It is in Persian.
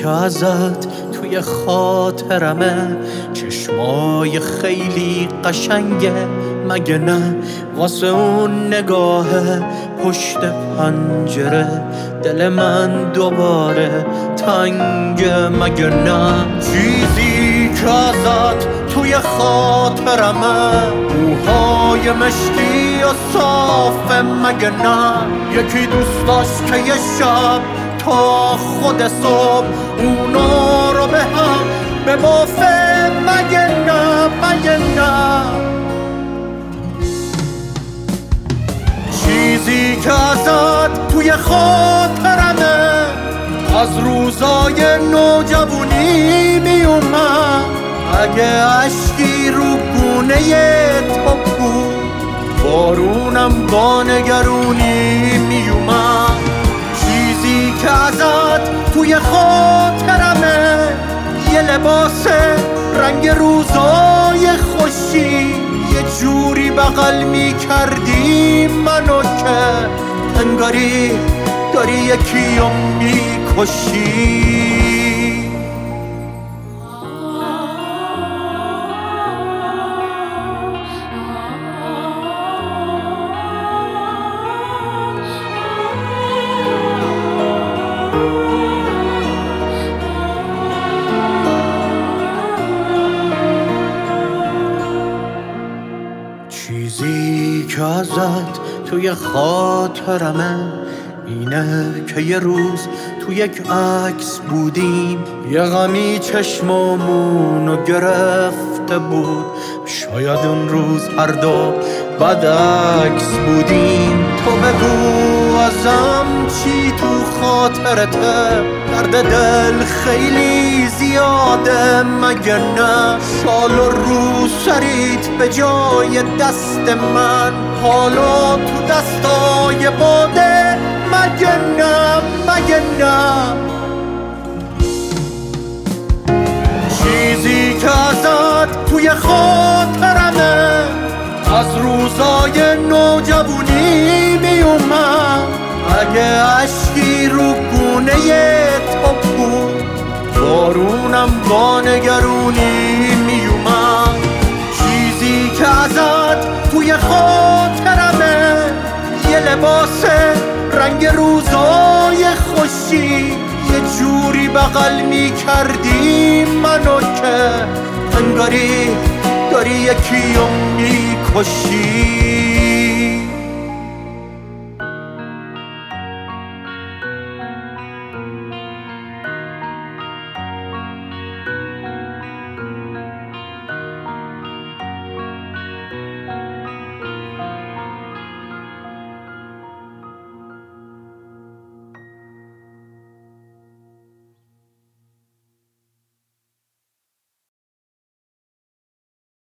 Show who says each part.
Speaker 1: که ازت توی خاطرمه، چشمای خیلی قشنگه مگه نه؟ واسه اون نگاه پشت پنجره دل من دوباره تنگه مگه نه؟ چیزی که ازت توی خاطرمه، موهای مشکی و صافه مگه نه؟ یکی دوست داشت که یه شب تا خود صبح اونا رو به هم ببافه مگه نه؟ مگه نه؟ چیزی که ازت توی خاطرمه، از روزای نوجوانی میومد، اگه عشقی رو گونه تو بود بارونم با نگرونی میومد. چیزی که ازت توی خاطرمه، یه لباس رنگ روزای خوشی، یه جوری بغل میکردی منو که انگاری داری یکی رو میکشی. چیزی که ازت توی خاطرمه اینه که یه روز تو یک عکس بودیم، یه غمی چشمامونو گرفته بود، شاید اون روز هر دو بد عکس بودیم. تو بگو ازم چی تو خاطرته؟ درد دل خیلی زیاده مگه نه؟ شال و رو سریت به جای دست من، حالا تو دستای باده مگه نه؟ مگه نه؟ چیزی که ازت توی خاطرمه، از روزای نوجوانی میومد، اگه عشقی رو گونه تو بود بارونم با نگرونی میومد. چیزی که ازت توی خاطرمه، یه لباس رنگ روزای خوشی، یه جوری بغل میکردی منو که انگاری داری یکی رو میکشی.